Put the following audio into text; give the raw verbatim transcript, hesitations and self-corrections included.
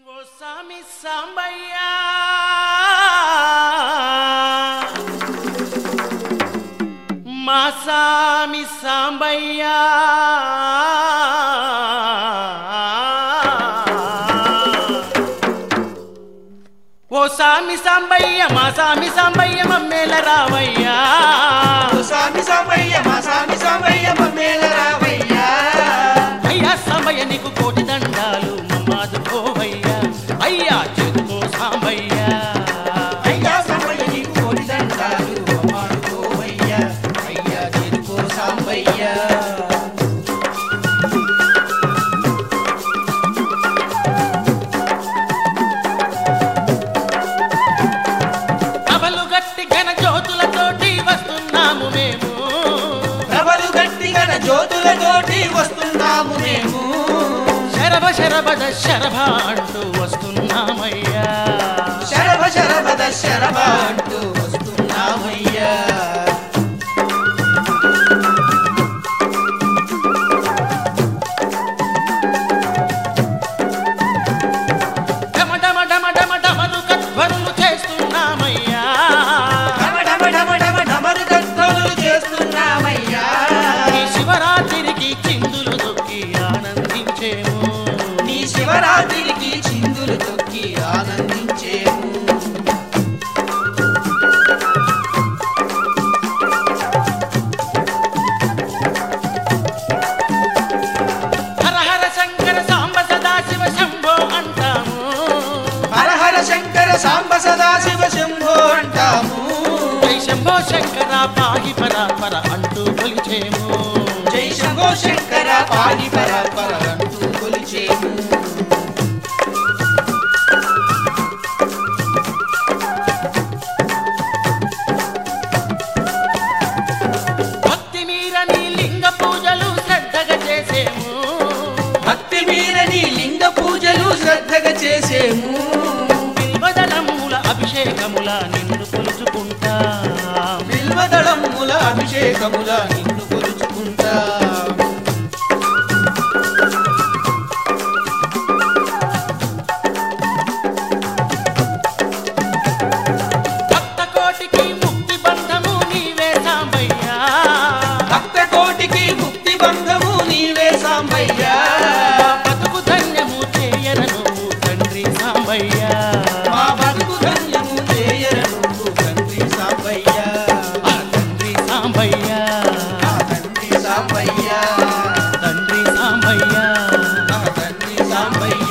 ఓ సామి సాంబయ్య మా సామి సాంబయ్య ఓ సామి సాంబయ్య మా సామి సాంబయ్య మమ్మేల రావయ్యా ఓ సామి సాంబయ్య మా సామి సాంబయ్య మమ్మేల రావయ్యా అయ్యా సాంబయ్య నీకు కోటి దండాలు మమ్మాదుకోవయ్యా అయ్యా చెరుకో సాంబయ్య అయ్యా సాంబయ్య నీకు కోటి దండాలు మమ్మాదుకోవయ్యా అయ్యా చెరుకో సాంబయ్య కబలు గట్టి ఘన జ్యోతులతోటి వస్తున్నాము మేము ప్రభలు గట్టి గన జ్యోతులతోటి వస్తున్నాము మేము శరభ శరభద శరభ అంటూ వస్తున్నామయ్యా శరభ శరభద శరభ అంటూ వస్తున్నామయ్యా డమ డమ డమ డమ డమరు కధ్వరులు చేస్తున్నామయ్యా ఢమ ఢమ ఢమ ఢమ ఢమరు కత్తులు చేస్తున్నామయ్యా ఈ శివరాత్రికి చిందులు దొక్కి ఆనందించేము నీ శివరాత్రికి చిందులు తొక్కి ఆనందించేము హర హర శంకర సాంబ సదాశివ శంభో అంటాము హర హర శంకర సాంబ సదా శివ శంభో అంటాము జై శంభో శంకర పాహి పరాపర అంటూ కొలిచేము జై శంభో శంకర పాడి పరాపర అంటూ కొలిచేము భక్తి మీరని లింగ పూజలు శ్రద్ధగా చేసేము భక్తి మీరని లింగ పూజలు శ్రద్ధగా చేసేము బిల్వదళముల అభిషేకముల నిన్ను కొలుచుకుంటా బిల్వదళముల అభిషేకముల నిన్ను కొలుచుకుంటా భక్త కోటికి ముక్తి బంధము నీవే సాంబయ్యా భక్త కోటికి ముక్తి బంధము నీవే సాంబయ్యా బతుకు ధన్యము చేయర నువ్వు తండ్రి సాంబయ్యా మా బతుకు ధన్యము చేయర నువ్వు తండ్రి సాంబయ్యా ఆ తండ్రి సాంబయ్యా ఆ తండ్రి సాంబయ్యా తండ్రి సాంబయ్యా ఆ తండ్రి సాంబయ్యా